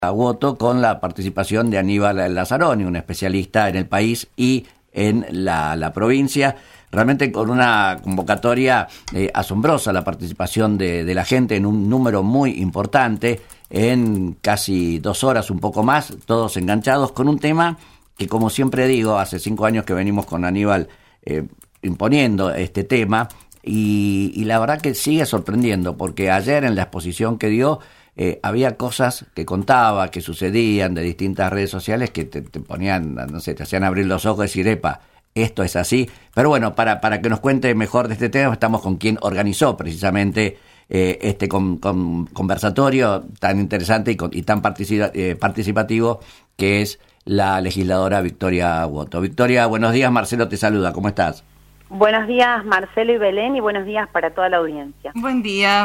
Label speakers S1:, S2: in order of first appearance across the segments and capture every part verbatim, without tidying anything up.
S1: Woto con la participación de Aníbal Lazzaroni, un especialista en el país y en la, la provincia, realmente con una convocatoria eh, asombrosa, la participación de, de la gente en un número muy importante, en casi dos horas, un poco más, todos enganchados con un tema que, como siempre digo, hace cinco años que venimos con Aníbal eh, imponiendo este tema, y, y la verdad que sigue sorprendiendo, porque ayer en la exposición que dio, Eh, había cosas que contaba, que sucedían de distintas redes sociales que te, te ponían, no sé, te hacían abrir los ojos y decir, epa, esto es así. Pero bueno, para, para que nos cuente mejor de este tema, estamos con quien organizó precisamente eh, este con, con, conversatorio tan interesante y, con, y tan participa, eh, participativo, que es la legisladora Victoria Woto. Victoria, buenos días, Marcelo te saluda, ¿cómo estás?
S2: Buenos días, Marcelo y Belén, y buenos días para toda la audiencia.
S3: Buen día.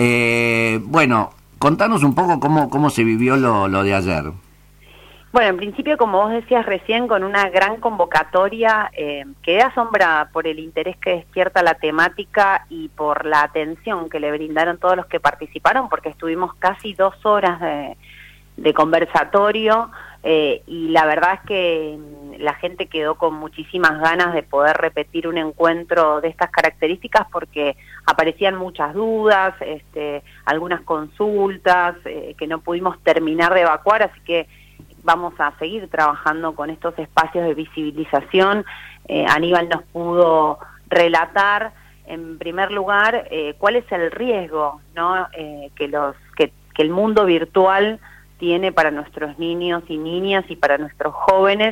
S1: Eh, bueno, contanos un poco cómo, cómo se vivió lo, lo de ayer.
S2: Bueno, en principio, como vos decías recién, con una gran convocatoria, eh, quedé asombrada por el interés que despierta la temática y por la atención que le brindaron todos los que participaron, porque estuvimos casi dos horas de, de conversatorio, eh, y la verdad es que la gente quedó con muchísimas ganas de poder repetir un encuentro de estas características, porque aparecían muchas dudas, este, algunas consultas eh, que no pudimos terminar de evacuar, así que vamos a seguir trabajando con estos espacios de visibilización. Eh, Aníbal nos pudo relatar, en primer lugar, eh, cuál es el riesgo, ¿no? eh, que, los, que, que el mundo virtual tiene para nuestros niños y niñas y para nuestros jóvenes.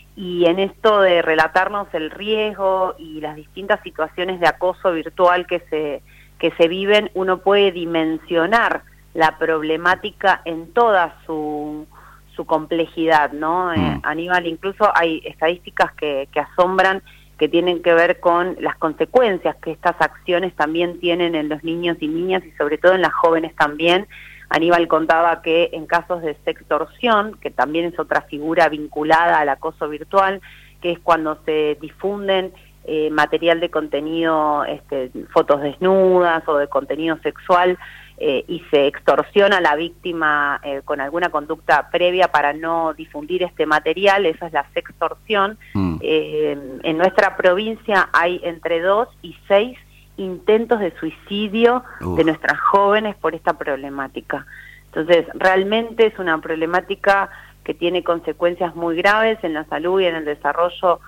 S2: Y en esto de relatarnos el riesgo y las distintas situaciones de acoso virtual que se, que se viven, uno puede dimensionar la problemática en toda su, su complejidad, ¿no? Mm. Eh, Aníbal, incluso hay estadísticas que, que asombran, que tienen que ver con las consecuencias que estas acciones también tienen en los niños y niñas, y sobre todo en las jóvenes también. Aníbal contaba que en casos de sextorsión, que también es otra figura vinculada al acoso virtual, que es cuando se difunden eh, material de contenido, este, fotos desnudas o de contenido sexual, eh, y se extorsiona a la víctima eh, con alguna conducta previa para no difundir este material, esa es la sextorsión. Mm. Eh, en nuestra provincia hay entre dos y seis intentos de suicidio Uf. de nuestras jóvenes por esta problemática. Entonces, realmente es una problemática que tiene consecuencias muy graves en la salud y en el desarrollo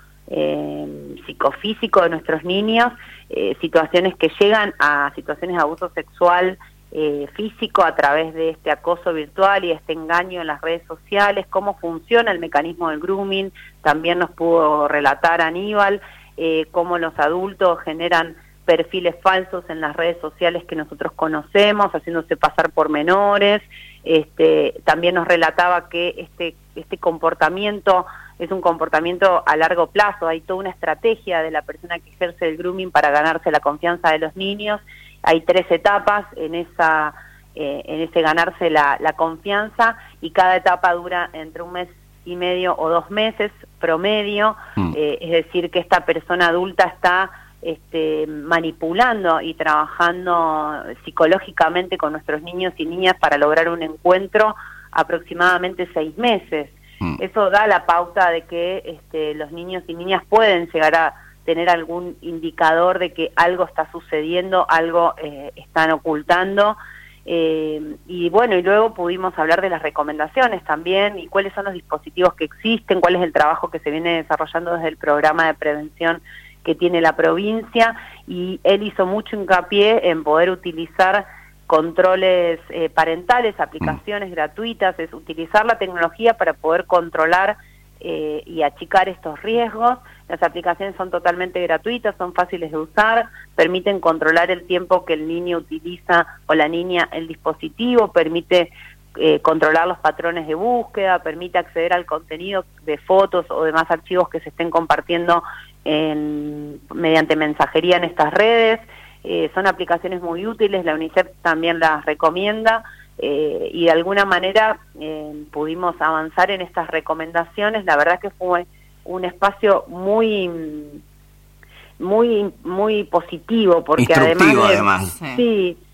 S2: eh, psicofísico de nuestros niños, eh, situaciones que llegan a situaciones de abuso sexual eh, físico a través de este acoso virtual y este engaño en las redes sociales, cómo funciona el mecanismo del grooming, también nos pudo relatar Aníbal, eh, cómo los adultos generan perfiles falsos en las redes sociales que nosotros conocemos, haciéndose pasar por menores. Este, también nos relataba que este, este comportamiento es un comportamiento a largo plazo, hay toda una estrategia de la persona que ejerce el grooming para ganarse la confianza de los niños, hay tres etapas en esa eh, en ese ganarse la, la confianza, y cada etapa dura entre un mes y medio o dos meses promedio, mm. eh, es decir, que esta persona adulta está Este, manipulando y trabajando psicológicamente con nuestros niños y niñas para lograr un encuentro aproximadamente seis meses. Mm. Eso da la pauta de que este, los niños y niñas pueden llegar a tener algún indicador de que algo está sucediendo, algo eh, están ocultando. Eh, y bueno, y luego pudimos hablar de las recomendaciones también, y cuáles son los dispositivos que existen, cuál es el trabajo que se viene desarrollando desde el programa de prevención que tiene la provincia, y él hizo mucho hincapié en poder utilizar controles eh, parentales, aplicaciones mm. gratuitas, es utilizar la tecnología para poder controlar eh, y achicar estos riesgos. Las aplicaciones son totalmente gratuitas, son fáciles de usar, permiten controlar el tiempo que el niño utiliza o la niña el dispositivo, permite eh, controlar los patrones de búsqueda, permite acceder al contenido de fotos o demás archivos que se estén compartiendo En, mediante mensajería en estas redes. Eh, son aplicaciones muy útiles, la UNICEF también las recomienda, eh, y de alguna manera eh, pudimos avanzar en estas recomendaciones. La verdad que fue un espacio muy muy muy positivo, porque además, de,
S1: además.
S2: sí,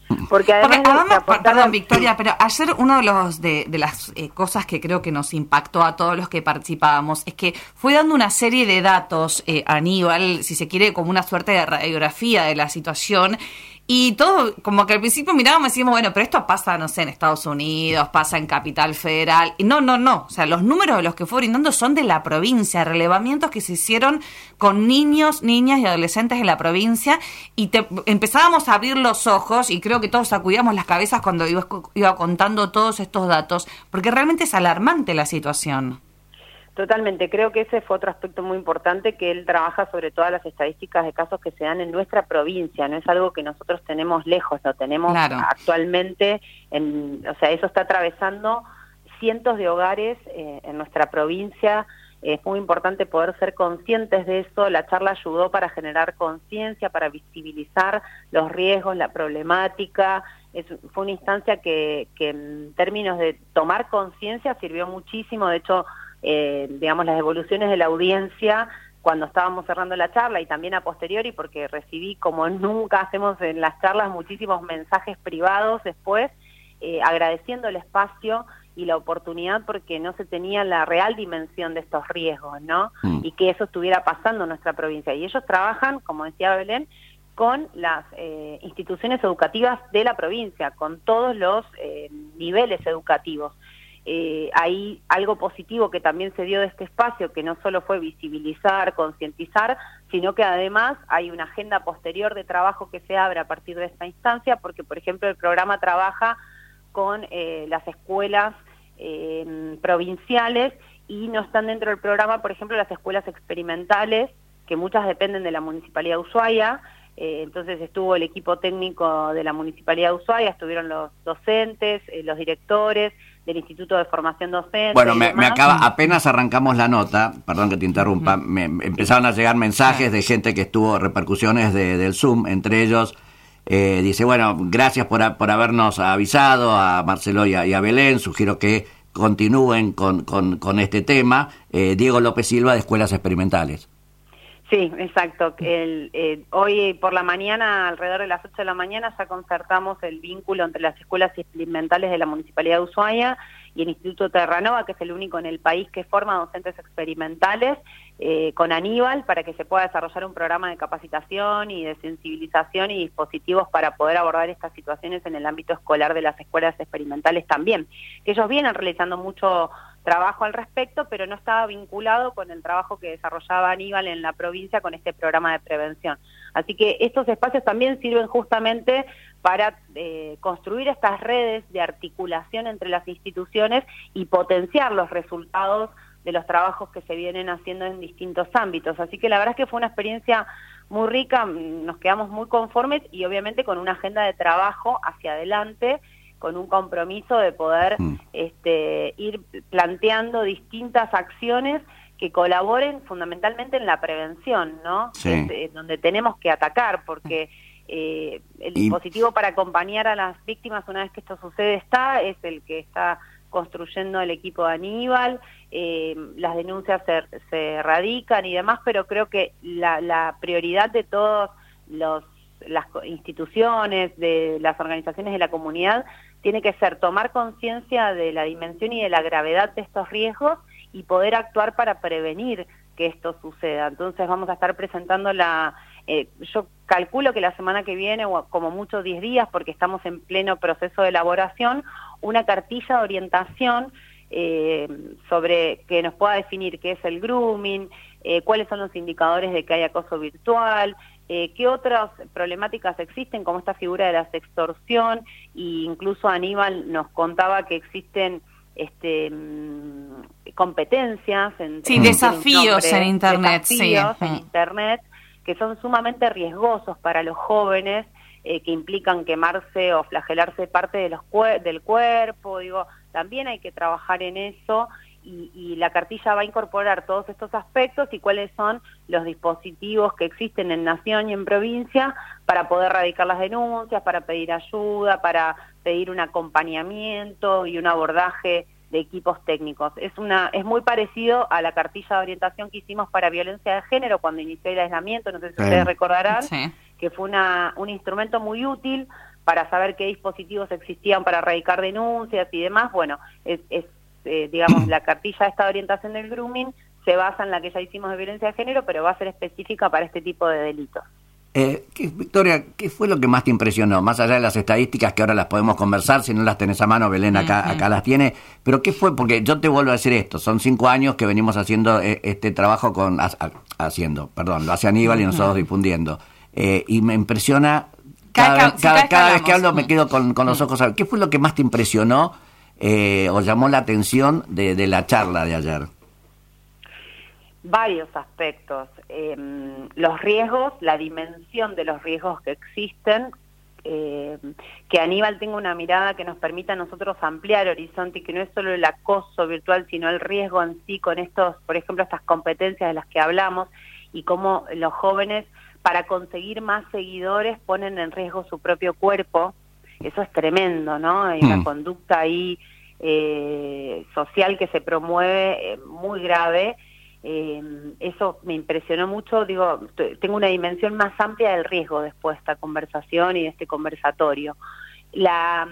S2: Porque además,
S3: Porque, además
S2: aportar...
S3: perdón, Victoria, pero ayer uno de los de, de las eh, cosas que creo que nos impactó a todos los que participábamos es que fue dando una serie de datos, eh, Aníbal, si se quiere, como una suerte de radiografía de la situación. Y todo, como que al principio mirábamos y decíamos, bueno, pero esto pasa, no sé, en Estados Unidos, pasa en Capital Federal. Y no, no, no. O sea, los números de los que fue brindando son de la provincia, relevamientos que se hicieron con niños, niñas y adolescentes de la provincia. Y te, empezábamos a abrir los ojos y creo que todos sacudíamos las cabezas cuando iba, iba contando todos estos datos, porque realmente es alarmante la situación.
S2: Totalmente, creo que ese fue otro aspecto muy importante, que él trabaja sobre todas las estadísticas de casos que se dan en nuestra provincia, no es algo que nosotros tenemos lejos, lo tenemos claro. actualmente, en, o sea, eso está atravesando cientos de hogares eh, en nuestra provincia. Es muy importante poder ser conscientes de eso. La charla ayudó para generar conciencia, para visibilizar los riesgos, la problemática. Es, fue una instancia que, que en términos de tomar conciencia sirvió muchísimo. De hecho, eh, digamos, las devoluciones de la audiencia cuando estábamos cerrando la charla y también a posteriori, porque recibí, como nunca hacemos en las charlas, muchísimos mensajes privados después, eh, agradeciendo el espacio y la oportunidad, porque no se tenía la real dimensión de estos riesgos, ¿no? Mm. Y que eso estuviera pasando en nuestra provincia. Y ellos trabajan, como decía Belén, con las eh, instituciones educativas de la provincia, con todos los eh, niveles educativos. Eh, hay algo positivo que también se dio de este espacio, que no solo fue visibilizar, concientizar, sino que además hay una agenda posterior de trabajo que se abre a partir de esta instancia, porque, por ejemplo, el programa trabaja con eh, las escuelas eh, provinciales, y no están dentro del programa, por ejemplo, las escuelas experimentales, que muchas dependen de la Municipalidad de Ushuaia. Eh, entonces estuvo el equipo técnico de la Municipalidad de Ushuaia, estuvieron los docentes, eh, los directores del Instituto de Formación Docente.
S1: Bueno, me, me acaba, apenas arrancamos la nota, perdón que te interrumpa, uh-huh. me, me empezaron a llegar mensajes de gente que estuvo, repercusiones de, del Zoom, entre ellos, eh, dice, bueno, gracias por, por habernos avisado a Marcelo y a, y a Belén, sugiero que continúen con, con, con este tema. eh, Diego López Silva, de Escuelas Experimentales.
S2: Sí, exacto. El, eh, hoy por la mañana, alrededor de las ocho de la mañana, ya concertamos el vínculo entre las escuelas experimentales de la Municipalidad de Ushuaia y el Instituto Terranova, que es el único en el país que forma docentes experimentales, eh, con Aníbal, para que se pueda desarrollar un programa de capacitación y de sensibilización y dispositivos para poder abordar estas situaciones en el ámbito escolar de las escuelas experimentales también. Que ellos vienen realizando mucho trabajo al respecto, pero no estaba vinculado con el trabajo que desarrollaba Aníbal en la provincia con este programa de prevención. Así que estos espacios también sirven justamente para eh, construir estas redes de articulación entre las instituciones y potenciar los resultados de los trabajos que se vienen haciendo en distintos ámbitos. Así que la verdad es que fue una experiencia muy rica, nos quedamos muy conformes y obviamente con una agenda de trabajo hacia adelante, con un compromiso de poder mm. este, ir planteando distintas acciones que colaboren fundamentalmente en la prevención, ¿no?
S1: Sí.
S2: Es, es donde tenemos que atacar, porque eh, el y... dispositivo para acompañar a las víctimas una vez que esto sucede está, es el que está construyendo el equipo de Aníbal, eh, las denuncias se, se radican y demás, pero creo que la, la prioridad de todos los las instituciones, de las organizaciones de la comunidad, tiene que ser tomar conciencia de la dimensión y de la gravedad de estos riesgos y poder actuar para prevenir que esto suceda. Entonces vamos a estar presentando la, eh, yo calculo que la semana que viene, o como mucho diez días, porque estamos en pleno proceso de elaboración, una cartilla de orientación eh, sobre que nos pueda definir qué es el grooming, eh, cuáles son los indicadores de que hay acoso virtual, Eh, qué otras problemáticas existen, como esta figura de la sextorsión, e incluso Aníbal nos contaba que existen este competencias en,
S3: sí, en, desafíos en, nombre, en internet
S2: desafíos
S3: sí.
S2: en internet que son sumamente riesgosos para los jóvenes, eh, que implican quemarse o flagelarse parte de los cuer- del cuerpo. Digo, también hay que trabajar en eso. Y, y la cartilla va a incorporar todos estos aspectos y cuáles son los dispositivos que existen en Nación y en provincia para poder radicar las denuncias, para pedir ayuda, para pedir un acompañamiento y un abordaje de equipos técnicos. Es una es muy parecido a la cartilla de orientación que hicimos para violencia de género cuando inició el aislamiento, no sé si ustedes recordarán, sí. que fue una un instrumento muy útil para saber qué dispositivos existían para erradicar denuncias y demás. Bueno, es, es eh, digamos, la cartilla esta de orientación del grooming se basa en la que ya hicimos de violencia de género, pero va a ser específica para este tipo de delitos.
S1: Eh, ¿qué, Victoria, ¿qué fue lo que más te impresionó? Más allá de las estadísticas que ahora las podemos conversar, si no las tenés a mano, Belén acá, uh-huh. acá las tiene, pero ¿qué fue? Porque yo te vuelvo a decir esto, son cinco años que venimos haciendo eh, este trabajo con, ha, haciendo, perdón, lo hace Aníbal uh-huh. y nosotros difundiendo, eh, y me impresiona, cada, cada, cada, cada, cada vez que hablo me quedo con, con los ojos, ¿qué fue lo que más te impresionó eh, o llamó la atención de, de la charla de ayer?
S2: Varios aspectos, eh, los riesgos, la dimensión de los riesgos que existen, eh, que Aníbal tenga una mirada que nos permita a nosotros ampliar horizonte y que no es solo el acoso virtual, sino el riesgo en sí con estos, por ejemplo, estas competencias de las que hablamos y cómo los jóvenes para conseguir más seguidores ponen en riesgo su propio cuerpo. Eso es tremendo, ¿no? Hay una mm. conducta ahí eh, social que se promueve eh, muy grave. Eh, eso me impresionó mucho, digo, tengo una dimensión más amplia del riesgo después de esta conversación y de este conversatorio. La,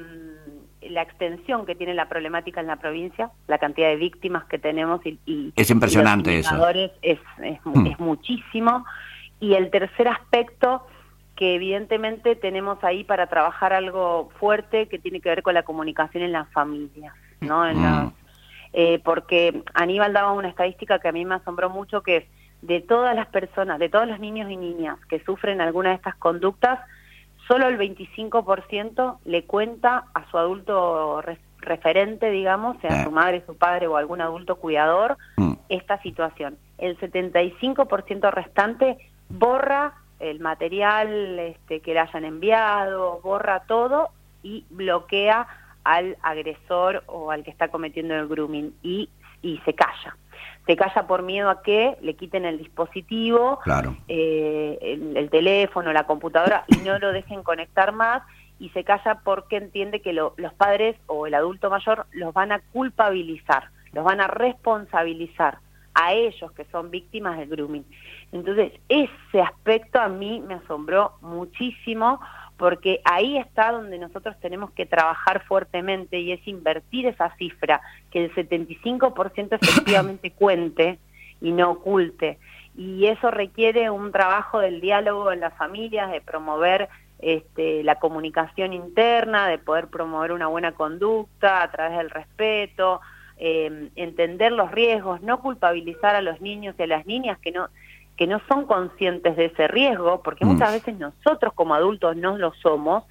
S2: la extensión que tiene la problemática en la provincia, la cantidad de víctimas que tenemos y, y
S1: es impresionante
S2: y los eso. Es, es, mm. es muchísimo. Y el tercer aspecto, que evidentemente tenemos ahí para trabajar algo fuerte que tiene que ver con la comunicación en las familias, ¿no? En mm. las, Eh, porque Aníbal daba una estadística que a mí me asombró mucho, que es de todas las personas, de todos los niños y niñas que sufren alguna de estas conductas, solo el veinticinco por ciento le cuenta a su adulto re referente, digamos, sea eh. su madre, su padre o algún adulto cuidador, mm. esta situación. El setenta y cinco por ciento restante borra el material este, que le hayan enviado, borra todo y bloquea al agresor o al que está cometiendo el grooming y, y se calla. Se calla por miedo a que le quiten el dispositivo,
S1: claro.
S2: eh, el, el teléfono, la computadora y no lo dejen conectar más, y se calla porque entiende que lo, los padres o el adulto mayor los van a culpabilizar, los van a responsabilizar a ellos que son víctimas del grooming. Entonces ese aspecto a mí me asombró muchísimo, porque ahí está donde nosotros tenemos que trabajar fuertemente, y es invertir esa cifra, que el setenta y cinco por ciento efectivamente cuente y no oculte. Y eso requiere un trabajo del diálogo en las familias, de promover este, la comunicación interna, de poder promover una buena conducta a través del respeto, eh, entender los riesgos, no culpabilizar a los niños y a las niñas que no... que no son conscientes de ese riesgo, porque muchas mm. veces nosotros como adultos no lo somos.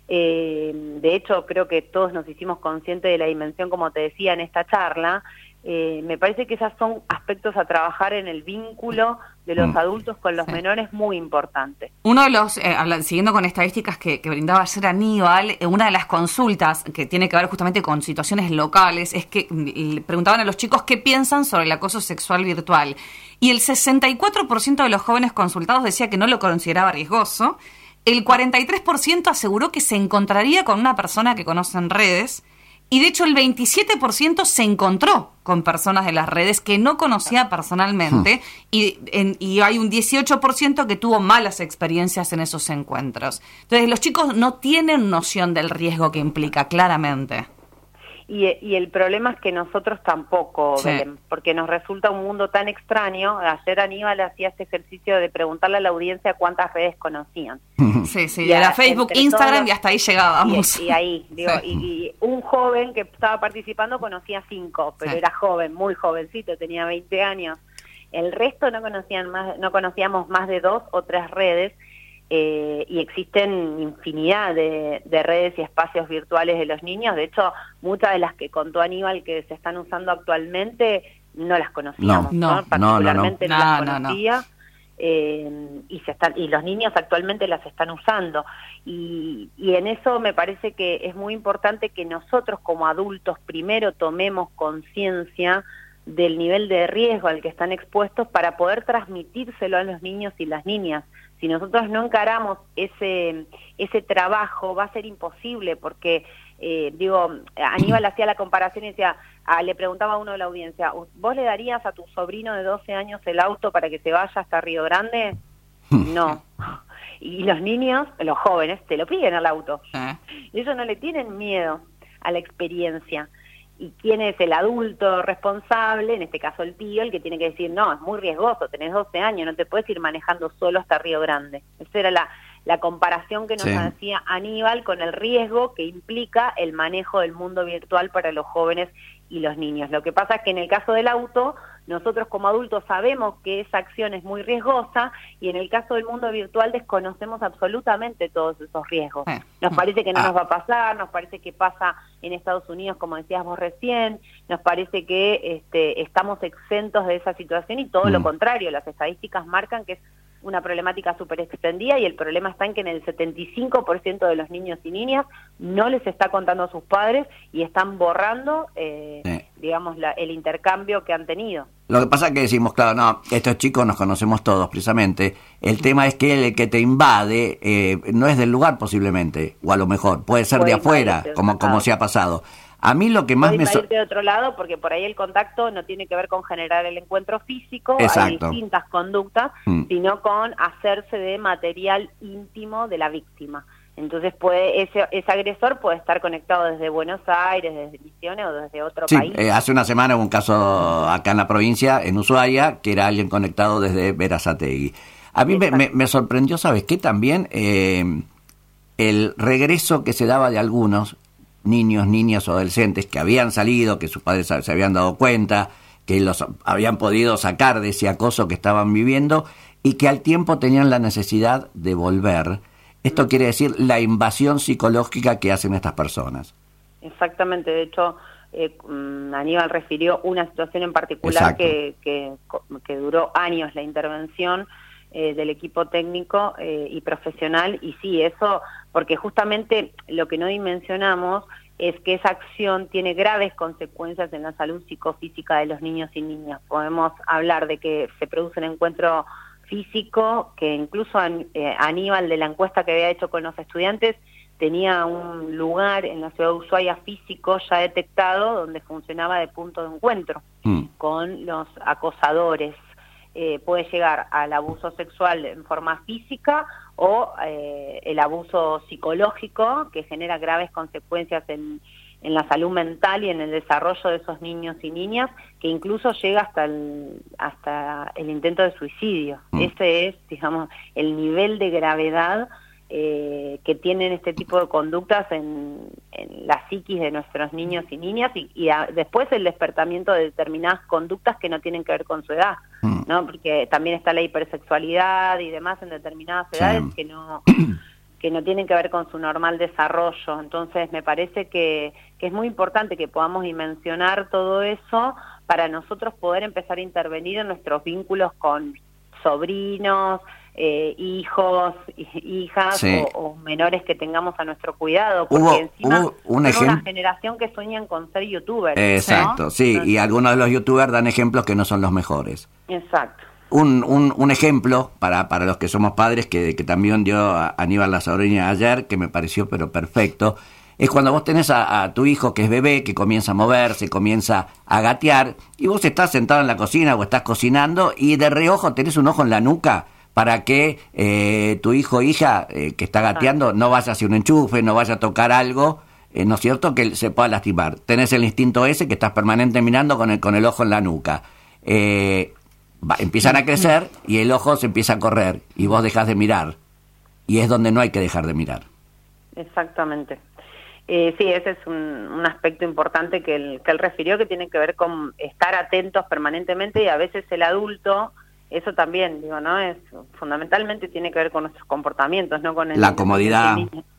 S2: Eh, de hecho, creo que todos nos hicimos conscientes de la dimensión, como te decía en esta charla. Eh, me parece que esos son aspectos a trabajar en el vínculo de los mm. adultos con los sí. menores, muy importante.
S3: Uno de los, eh, siguiendo con estadísticas que, que brindaba ayer Aníbal, eh, una de las consultas que tiene que ver justamente con situaciones locales es que le preguntaban a los chicos qué piensan sobre el acoso sexual virtual. Y el sesenta y cuatro por ciento de los jóvenes consultados decía que no lo consideraba riesgoso. El cuarenta y tres por ciento aseguró que se encontraría con una persona que conoce en redes. Y de hecho el veintisiete por ciento se encontró con personas de las redes que no conocía personalmente. y, en, y hay un dieciocho por ciento que tuvo malas experiencias en esos encuentros. Entonces los chicos no tienen noción del riesgo que implica, claramente.
S2: Y, y el problema es que nosotros tampoco, sí. Belén, porque nos resulta un mundo tan extraño. Ayer Aníbal hacía este ejercicio de preguntarle a la audiencia cuántas redes conocían.
S3: Sí, sí, y era Facebook, Instagram, y hasta ahí llegábamos.
S2: Y, y ahí, digo, sí. y, y un joven que estaba participando conocía cinco, pero sí. era joven, muy jovencito, tenía veinte años. El resto no conocían más, no conocíamos más de dos o tres redes. Eh, y existen infinidad de, de redes y espacios virtuales de los niños. De hecho, muchas de las que contó Aníbal que se están usando actualmente no las conocíamos,
S3: no,
S2: ¿no? Particularmente
S3: no, no,
S2: no,
S3: no.
S2: no las conocía.
S3: No, no.
S2: Eh, y se están y los niños actualmente las están usando. Y, y en eso me parece que es muy importante que nosotros como adultos primero tomemos conciencia del nivel de riesgo al que están expuestos para poder transmitírselo a los niños y las niñas. Si nosotros no encaramos ese ese trabajo, va a ser imposible, porque, eh, digo, Aníbal hacía la comparación y decía, ah, le preguntaba a uno de la audiencia, ¿vos le darías a tu sobrino de doce años el auto para que se vaya hasta Río Grande? No. Y los niños, los jóvenes, te lo piden al auto.
S3: ¿Eh?
S2: Ellos no le tienen miedo a la experiencia. ¿Y quién es el adulto responsable? En este caso el tío, el que tiene que decir, no, es muy riesgoso, tenés doce años, no te puedes ir manejando solo hasta Río Grande. Esa era la, la comparación que nos
S1: Sí.
S2: hacía Aníbal con el riesgo que implica el manejo del mundo virtual para los jóvenes y los niños. Lo que pasa es que en el caso del auto, nosotros como adultos sabemos que esa acción es muy riesgosa y en el caso del mundo virtual desconocemos absolutamente todos esos riesgos.
S3: Eh.
S2: Nos parece que no
S1: Ah.
S2: nos va a pasar, nos parece que pasa en Estados Unidos, como decías vos recién, nos parece que este, estamos exentos de esa situación y todo
S1: Mm.
S2: lo contrario, las estadísticas marcan que es una problemática súper extendida y el problema está en que en el setenta y cinco por ciento de los niños y niñas no les está contando a sus padres y están borrando, eh,
S1: Sí.
S2: digamos, la, el intercambio que han tenido.
S1: Lo que pasa es que decimos, claro, no, estos chicos nos conocemos todos precisamente. El tema es que el que te invade eh, no es del lugar posiblemente, o a lo mejor puede ser
S2: Puede
S1: de afuera,
S2: invadirte de
S1: como,
S2: otro
S1: como
S2: lado.
S1: se ha pasado. A mí lo que más
S2: Puede
S1: me... so-
S2: irte de otro lado porque por ahí el contacto no tiene que ver con generar el encuentro físico,
S1: Exacto.
S2: hay distintas conductas,
S1: Mm.
S2: sino con hacerse de material íntimo de la víctima. Entonces puede ese, ese agresor puede estar conectado desde Buenos Aires, desde Misiones o desde otro
S1: Sí,
S2: país.
S1: eh, hace una semana hubo un caso acá en la provincia, en Ushuaia, que era alguien conectado desde Berazategui. A mí me, me, me sorprendió, ¿sabes qué? También eh, el regreso que se daba de algunos niños, niñas o adolescentes que habían salido, que sus padres se habían dado cuenta, que los habían podido sacar de ese acoso que estaban viviendo y que al tiempo tenían la necesidad de volver. Esto quiere decir la invasión psicológica que hacen estas personas.
S2: Exactamente, de hecho, eh, mm, Aníbal refirió una situación en particular
S1: Exacto.
S2: que, que, que duró años la intervención eh, del equipo técnico eh, y profesional, y sí, eso, porque justamente lo que no dimensionamos es que esa acción tiene graves consecuencias en la salud psicofísica de los niños y niñas. Podemos hablar de que se produce un encuentro físico, que incluso An- eh, Aníbal, de la encuesta que había hecho con los estudiantes, tenía un lugar en la ciudad de Ushuaia físico ya detectado donde funcionaba de punto de encuentro
S1: Mm.
S2: con los acosadores. Eh, puede llegar al abuso sexual en forma física o eh, el abuso psicológico que genera graves consecuencias en, en la salud mental y en el desarrollo de esos niños y niñas, que incluso llega hasta el, hasta el intento de suicidio.
S1: Mm.
S2: Ese es, digamos, el nivel de gravedad eh, que tienen este tipo de conductas en, en la psiquis de nuestros niños y niñas y, y a, después el despertamiento de determinadas conductas que no tienen que ver con su edad,
S1: Mm.
S2: ¿no? Porque también está la hipersexualidad y demás en determinadas
S1: Sí.
S2: edades que no que no tienen que ver con su normal desarrollo. Entonces me parece que, que es muy importante que podamos dimensionar todo eso para nosotros poder empezar a intervenir en nuestros vínculos con sobrinos, eh, hijos, hijas
S1: Sí.
S2: o, o menores que tengamos a nuestro cuidado, porque
S1: Hubo-
S2: encima
S1: hubo un
S2: son
S1: ejem-
S2: una generación que sueñan con ser youtubers.
S1: Exacto,
S2: ¿no?
S1: sí, y
S2: Entonces,
S1: algunos de los youtubers dan ejemplos que no son los mejores.
S2: exacto.
S1: Un, un, un ejemplo para, para los que somos padres que, que también dio a Aníbal Lazzarini ayer, que me pareció pero perfecto, es cuando vos tenés a, a tu hijo que es bebé, que comienza a moverse, comienza a gatear, y vos estás sentado en la cocina o estás cocinando y de reojo tenés un ojo en la nuca para que eh, tu hijo o hija eh, que está gateando no vaya hacia un enchufe, no vaya a tocar algo, eh, ¿no es cierto?, que se pueda lastimar. Tenés el instinto ese que estás permanente mirando con el, con el ojo en la nuca. Eh, va, empiezan a crecer y el ojo se empieza a correr y vos dejás de mirar. Y es donde no hay que dejar de mirar.
S2: Exactamente. Eh, sí, ese es un, un aspecto importante que él, que él refirió, que tiene que ver con estar atentos permanentemente, y a veces el adulto, eso también, digo, ¿no? Es fundamentalmente tiene que ver con nuestros comportamientos, no con el,
S1: La comodidad.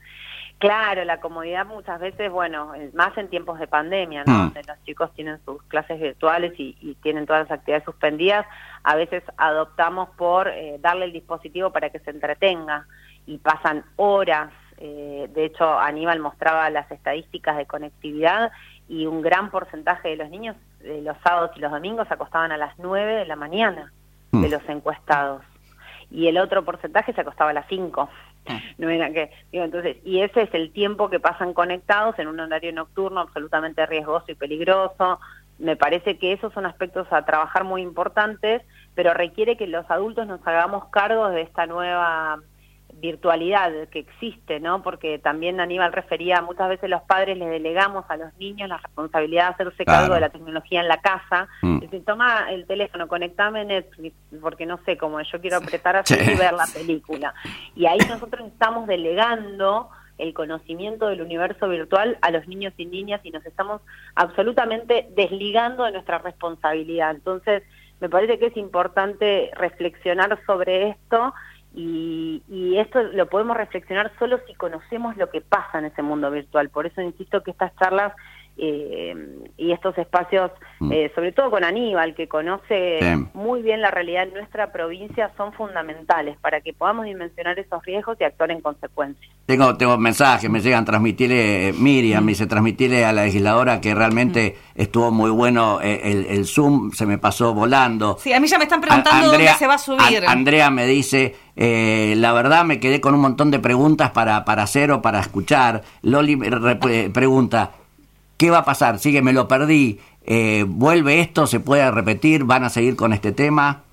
S2: Claro, la comodidad muchas veces, bueno, más en tiempos de pandemia, ¿no?
S1: Mm.
S2: Donde los chicos tienen sus clases virtuales y, y tienen todas las actividades suspendidas, a veces adoptamos por eh, darle el dispositivo para que se entretenga y pasan horas. Eh, de hecho, Aníbal mostraba las estadísticas de conectividad y un gran porcentaje de los niños eh, los sábados y los domingos se acostaban a las nueve de la mañana de los encuestados y el otro porcentaje se acostaba a las cinco. No era que, digo, entonces, y ese es el tiempo que pasan conectados en un horario nocturno absolutamente riesgoso y peligroso. Me parece que esos son aspectos a trabajar muy importantes, pero requiere que los adultos nos hagamos cargo de esta nueva virtualidad que existe, ¿no? Porque también Aníbal refería, muchas veces los padres les delegamos a los niños la responsabilidad de hacerse
S1: claro.
S2: cargo de la tecnología en la casa.
S1: Mm.
S2: Es decir, toma el teléfono, conectame Netflix, porque no sé, como yo quiero apretar así sí. y ver la película. Y ahí nosotros estamos delegando el conocimiento del universo virtual a los niños y niñas y nos estamos absolutamente desligando de nuestra responsabilidad. Entonces, me parece que es importante reflexionar sobre esto y, y esto lo podemos reflexionar solo si conocemos lo que pasa en ese mundo virtual. Por eso insisto que estas charlas eh, y estos espacios, eh, sobre todo con Aníbal, que conoce sí. muy bien la realidad en nuestra provincia, son fundamentales para que podamos dimensionar esos riesgos y actuar en consecuencia. Tengo
S1: tengo mensajes, me llegan, transmitirle, eh, Miriam, mm. me dice, transmitirle a la legisladora que realmente mm. estuvo muy bueno eh, el, el Zoom, se me pasó volando.
S3: Sí, a mí ya me están preguntando a, Andrea, dónde se va a subir.
S1: A, Andrea me dice, eh, la verdad me quedé con un montón de preguntas para, para hacer o para escuchar. Loli re, pregunta, ¿qué va a pasar? Sí, que me lo perdí. Eh, ¿Vuelve esto? ¿Se puede repetir? ¿Van a seguir con este tema?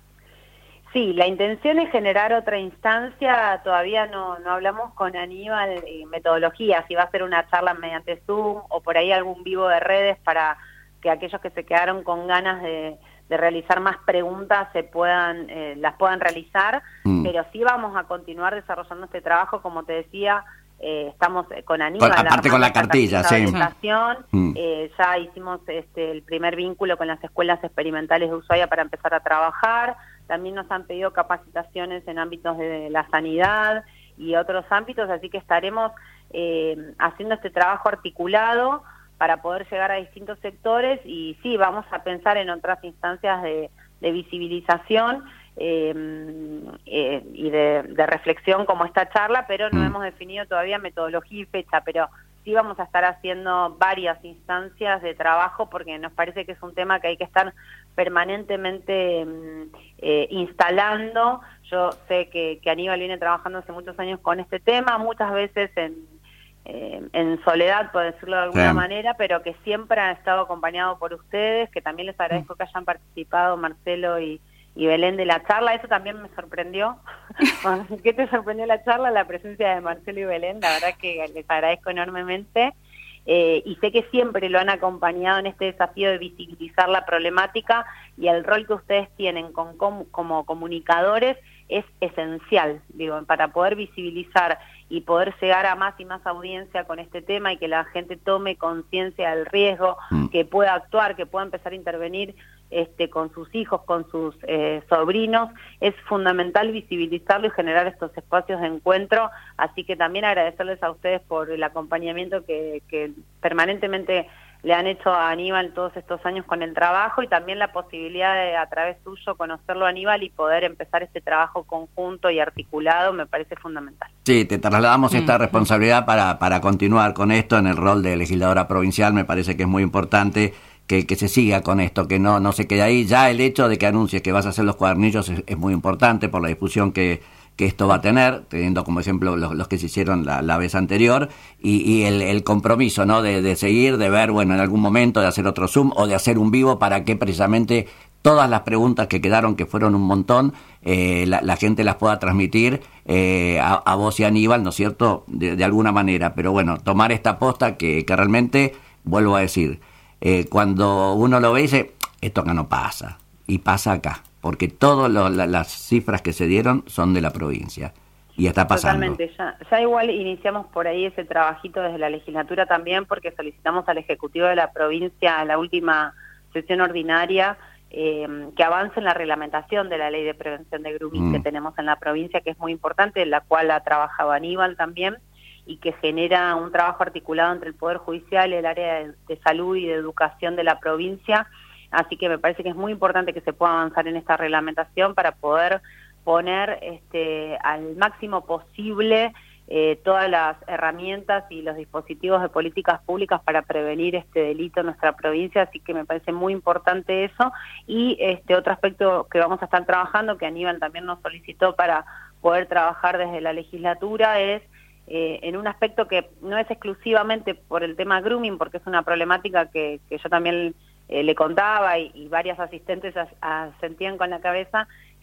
S2: Sí, la intención es generar otra instancia. Todavía no, no hablamos con Aníbal eh, metodología, si va a ser una charla mediante Zoom o por ahí algún vivo de redes para que aquellos que se quedaron con ganas de, de realizar más preguntas se puedan eh, las puedan realizar. Mm. Pero sí vamos a continuar desarrollando este trabajo, como te decía. Eh, estamos con Aníbal,
S1: con, aparte con la cartilla, sí.
S2: Mm. Eh, ya hicimos este, el primer vínculo con las escuelas experimentales de Ushuaia para empezar a trabajar. También nos han pedido capacitaciones en ámbitos de la sanidad y otros ámbitos, así que estaremos eh, haciendo este trabajo articulado para poder llegar a distintos sectores y sí, vamos a pensar en otras instancias de, de visibilización Eh, eh, y de, de reflexión como esta charla, pero no mm. hemos definido todavía metodología y fecha, pero sí vamos a estar haciendo varias instancias de trabajo porque nos parece que es un tema que hay que estar permanentemente eh, instalando. Yo sé que, que Aníbal viene trabajando hace muchos años con este tema, muchas veces en, eh, en soledad, por decirlo de alguna sí. manera, pero que siempre ha estado acompañado por ustedes, que también les agradezco que hayan participado Marcelo y y Belén de la charla. Eso también me sorprendió. ¿Qué te sorprendió la charla? La presencia de Marcelo y Belén, la verdad que les agradezco enormemente. Eh, y sé que siempre lo han acompañado en este desafío de visibilizar la problemática y el rol que ustedes tienen con, com, como comunicadores es esencial, digo, para poder visibilizar y poder llegar a más y más audiencia con este tema y que la gente tome conciencia del riesgo, mm. que pueda actuar, que pueda empezar a intervenir este, con sus hijos, con sus eh, sobrinos. Es fundamental visibilizarlo y generar estos espacios de encuentro, así que también agradecerles a ustedes por el acompañamiento que, que permanentemente le han hecho a Aníbal todos estos años con el trabajo y también la posibilidad de a través suyo conocerlo a Aníbal y poder empezar este trabajo conjunto y articulado me parece fundamental.
S1: Sí, te trasladamos mm. esta responsabilidad para, para continuar con esto en el rol de legisladora provincial. Me parece que es muy importante que, que se siga con esto, que no, no se quede ahí. Ya el hecho de que anuncies que vas a hacer los cuadernillos es, es muy importante por la difusión que que esto va a tener, teniendo como ejemplo los, los que se hicieron la, la vez anterior, y, y el, el compromiso, ¿no?, de, de seguir, de ver, bueno, en algún momento de hacer otro Zoom o de hacer un vivo para que precisamente todas las preguntas que quedaron, que fueron un montón, eh, la, la gente las pueda transmitir eh, a, a vos y a Aníbal, ¿no es cierto?, de, de alguna manera. Pero bueno, tomar esta posta que, que realmente, vuelvo a decir, eh, cuando uno lo ve dice, esto acá no pasa, y pasa acá. Porque todas la, las cifras que se dieron son de la provincia y está pasando.
S2: Totalmente, ya, ya igual iniciamos por ahí ese trabajito desde la legislatura también porque solicitamos al Ejecutivo de la provincia en la última sesión ordinaria eh, que avance en la reglamentación de la ley de prevención de grooming mm. que tenemos en la provincia, que es muy importante, en la cual ha trabajado Aníbal también y que genera un trabajo articulado entre el Poder Judicial, el área de, de salud y de educación de la provincia. Así que me parece que es muy importante que se pueda avanzar en esta reglamentación para poder poner este, al máximo posible eh, todas las herramientas y los dispositivos de políticas públicas para prevenir este delito en nuestra provincia. Así que me parece muy importante eso. Y este otro aspecto que vamos a estar trabajando, que Aníbal también nos solicitó para poder trabajar desde la legislatura, es eh, en un aspecto que no es exclusivamente por el tema grooming, porque es una problemática que, que yo también Eh, le contaba y, y varias asistentes as, asentían con la cabeza, que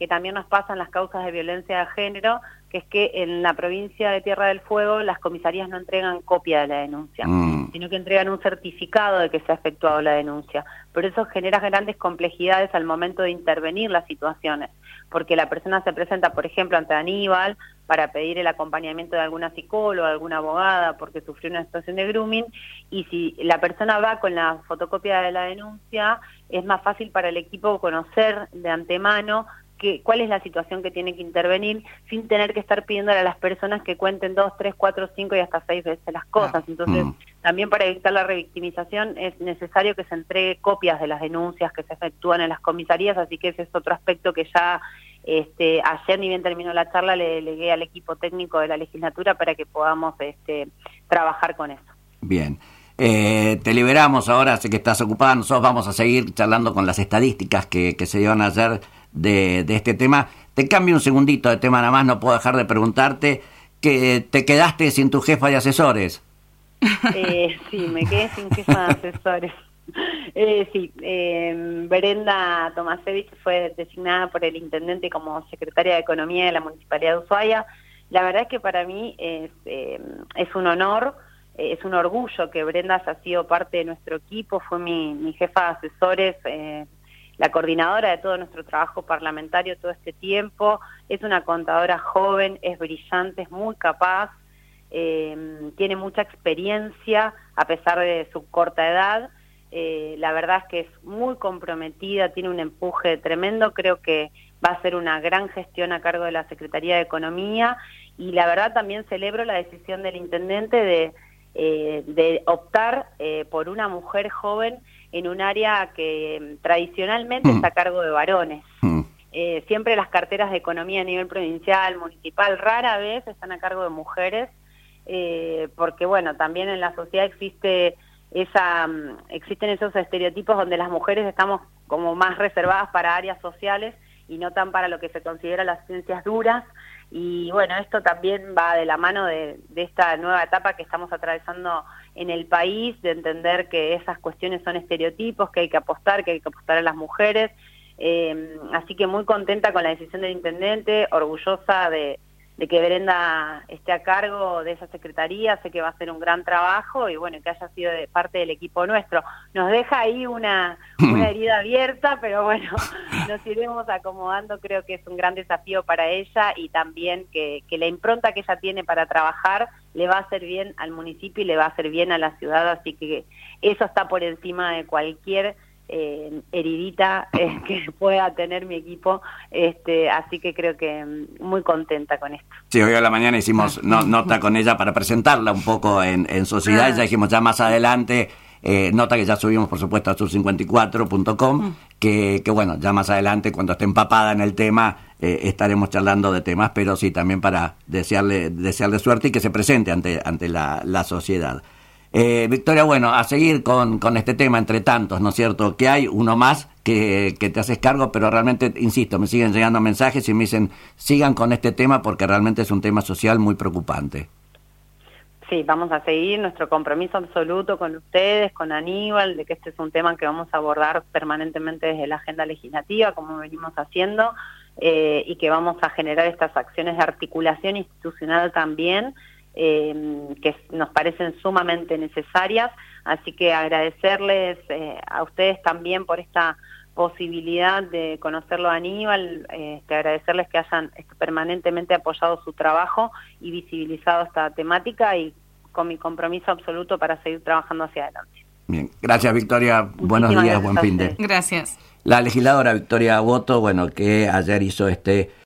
S2: que también nos pasa en las causas de violencia de género, que es que en la provincia de Tierra del Fuego las comisarías no entregan copia de la denuncia, mm. sino que entregan un certificado de que se ha efectuado la denuncia. Por eso genera grandes complejidades al momento de intervenir las situaciones, porque la persona se presenta, por ejemplo, ante Aníbal para pedir el acompañamiento de alguna psicóloga, alguna abogada, porque sufrió una situación de grooming, y si la persona va con la fotocopia de la denuncia, es más fácil para el equipo conocer de antemano que, cuál es la situación que tiene que intervenir, sin tener que estar pidiéndole a las personas que cuenten dos, tres, cuatro, cinco y hasta seis veces las cosas. Entonces, mm. también para evitar la revictimización es necesario que se entregue copias de las denuncias que se efectúan en las comisarías, así que ese es otro aspecto que ya este, ayer, ni bien terminó la charla, le delegué al equipo técnico de la legislatura para que podamos este, trabajar con eso.
S1: Bien. Eh, te liberamos ahora, sé que estás ocupada, nosotros vamos a seguir charlando con las estadísticas que, que se dieron ayer de, de este tema. Te cambio un segundito de tema nada más, no puedo dejar de preguntarte, que te quedaste sin tu jefa de asesores.
S2: Eh, sí, me quedé sin jefa de asesores. Eh, sí, eh, Brenda Tomasevich fue designada por el intendente como secretaria de Economía de la Municipalidad de Ushuaia. La verdad es que para mí es, eh, es un honor, eh, es un orgullo que Brenda haya sido parte de nuestro equipo, fue mi, mi jefa de asesores, eh, la coordinadora de todo nuestro trabajo parlamentario todo este tiempo. Es una contadora joven, es brillante, es muy capaz, eh, tiene mucha experiencia a pesar de su corta edad. Eh, la verdad es que es muy comprometida, tiene un empuje tremendo, creo que va a ser una gran gestión a cargo de la Secretaría de Economía, y la verdad también celebro la decisión del intendente de, eh, de optar eh, por una mujer joven en un área que eh, tradicionalmente mm. está a cargo de varones. Mm. Eh, siempre las carteras de economía a nivel provincial, municipal, rara vez están a cargo de mujeres, eh, porque bueno, también en la sociedad existe esa existen esos estereotipos donde las mujeres estamos como más reservadas para áreas sociales y no tan para lo que se considera las ciencias duras, y bueno, esto también va de la mano de, de esta nueva etapa que estamos atravesando en el país, de entender que esas cuestiones son estereotipos, que hay que apostar, que hay que apostar a las mujeres, eh, así que muy contenta con la decisión del intendente, orgullosa de de que Brenda esté a cargo de esa secretaría, sé que va a ser un gran trabajo y bueno, que haya sido de parte del equipo nuestro. Nos deja ahí una, una herida abierta, pero bueno, nos iremos acomodando, creo que es un gran desafío para ella, y también que, que la impronta que ella tiene para trabajar le va a hacer bien al municipio y le va a hacer bien a la ciudad, así que eso está por encima de cualquier Eh, heridita eh, que pueda tener mi equipo, este, así que creo que muy contenta con esto.
S1: Sí, hoy a la mañana hicimos no, nota con ella para presentarla un poco en, en sociedad, ah. ya dijimos ya más adelante, eh, nota que ya subimos por supuesto a sur cincuenta y cuatro punto com, mm. que, que bueno, ya más adelante cuando esté empapada en el tema eh, estaremos charlando de temas, pero sí también para desearle, desearle suerte y que se presente ante, ante la, la sociedad. Eh, Victoria, bueno, a seguir con, con este tema entre tantos, ¿no es cierto? Que hay uno más que, que te haces cargo, pero realmente, insisto, me siguen llegando mensajes y me dicen, sigan con este tema porque realmente es un tema social muy preocupante.
S2: Sí, vamos a seguir nuestro compromiso absoluto con ustedes, con Aníbal, de que este es un tema que vamos a abordar permanentemente desde la agenda legislativa, como venimos haciendo, eh, y que vamos a generar estas acciones de articulación institucional también, Eh, que nos parecen sumamente necesarias, así que agradecerles eh, a ustedes también por esta posibilidad de conocerlo a Aníbal, eh, que agradecerles que hayan permanentemente apoyado su trabajo y visibilizado esta temática, y con mi compromiso absoluto para seguir trabajando hacia adelante.
S1: Bien, gracias Victoria,
S2: Muchísimas
S1: buenos días, buen fin de.
S3: Gracias.
S1: La legisladora Victoria Boto, bueno, que ayer hizo este